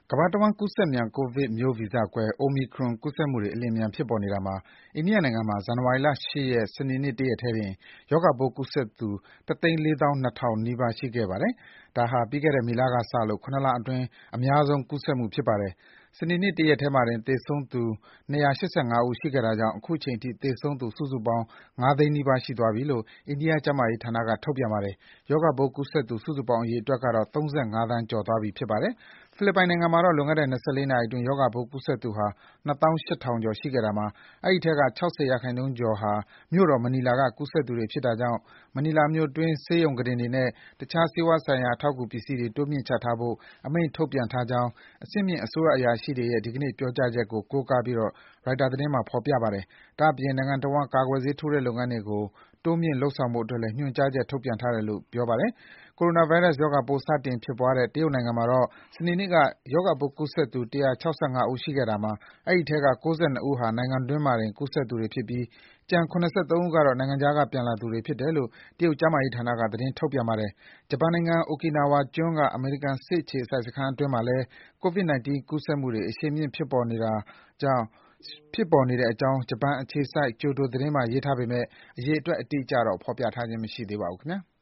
ကမ္ဘာတဝန်းကူးစက်မြန် ကိုဗစ်မျိုးဗီဇကွဲ Omicron ကူးစက်မှုတွေ အလျင်အမြန်ဖြစ်ပေါ်နေတာမှာ အိန္ဒိယနိုင်ငံမှာ ဇန်နဝါရီလ ၈ ရက် စနေနေ့ တရက်တည်းတင် ရောဂါပိုးကူးစက်သူ ၁၄၂,၀၀၀ နီးပါးရှိခဲ့ပါတယ်။ ဒါဟာ ပြီးခဲ့တဲ့ မေလကစလို့ ၇ လအတွင်း အများဆုံးကူးစက်မှုဖြစ်ပါတယ်။ စနေနေ့ တရက်တည်းမှာတင် သေဆုံးသူ ၂၈၅ ဦးရှိခဲ့တာကြောင့် အခုချိန်ထိ သေဆုံးသူ စုစုပေါင်း ၅ သိန်းနီးပါးရှိသွားပြီလို့ အိန္ဒိယကျန်းမာရေးဌာနက ထုတ်ပြန်ပါတယ်။ ရောဂါပိုးကူးစက်သူ စုစုပေါင်း အရေအတွက်ကတော့ ၃၅ သန်းကျော်သွားပြီဖြစ်ပါတယ်။ ဖိလစ်ပိုင်နိုင်ငံမှာတော့ လွန်ခဲ့တဲ့ ၂၄ နာရီအတွင်း ရောဂါပိုးကူးစက်သူဟာ ၂၈,၀၀၀ ကျော်ရှိခဲ့တာမှာ အဲဒီအထဲက ၆၀ ရာခိုင်နှုန်းကျော်ဟာ မြို့တော် မနီလာက ကူးစက်သူတွေဖြစ်တာကြောင့် မနီလာမြို့တွင်း ဆေးရုံကုတင်တွေနဲ့ တခြား ဆေးဝါးဆိုင်ရာ အထောက်အကူပစ္စည်းတွေ တိုးမြှင့်ချထားဖို့ အမိန့်ထုတ်ပြန်ထားကြောင်း အဆင့်မြင့် အစိုးရအရာရှိတွေရဲ့ ဒီကနေ့ ပြောကြားချက်ကို ကိုးကားပြီး ရိုက်တာသတင်းမှာ ဖော်ပြပါတယ်။ ဒါ့အပြင် နိုင်ငံတဝန်း ကာကွယ်ဆေးထိုးတဲ့လုပ်ငန်းတွေကို တိုးမြှင့်လုပ်ဆောင်ဖို့အတွက်လည်း ညွန်ကြားချက် ထုတ်ပြန်ထားတယ်လို့ ပြောပါတယ်။ ကိုရိုနာဗိုင်းရပ်စ်ရောဂါပိုး စတင်ဖြစ်ပွားတဲ့ တရုတ်နိုင်ငံမှာတော့ စနေနေ့က ရောဂါပိုးကူးစက်သူ ၁၆၅ ဦးရှိခဲ့တာမှာ အဲဒီအထဲက ၉၂ ဦးဟာ နိုင်ငံတွင်းမှာတင် ကူးစက်သူတွေဖြစ်ပြီး ကျန် ၇၃ ဦးကတော့ နိုင်ငံခြားက ပြန်လာသူတွေဖြစ်တယ်လို့ တရုတ်ကျန်းမာရေးဌာနက သတင်းထုတ်ပြန်ပါတယ်။ ဂျပန်နိုင်ငံ Okinawa ကျွန်းက အမေရိကန်စစ်အခြေစိုက်စခန်းအတွင်းမှာလည်း COVID-19 ကူးစက်မှုတွေ အရှိန်မြင့်ဖြစ်ပေါ်နေတဲ့အကြောင်း ဂျပန်အခြေစိုက် ကျိုဒိုသတင်းမှာ ရေးထားပေမယ့် အရေအတွက်အတိအကျတော့ ဖော်ပြထားခြင်းမရှိသေးပါဘူး။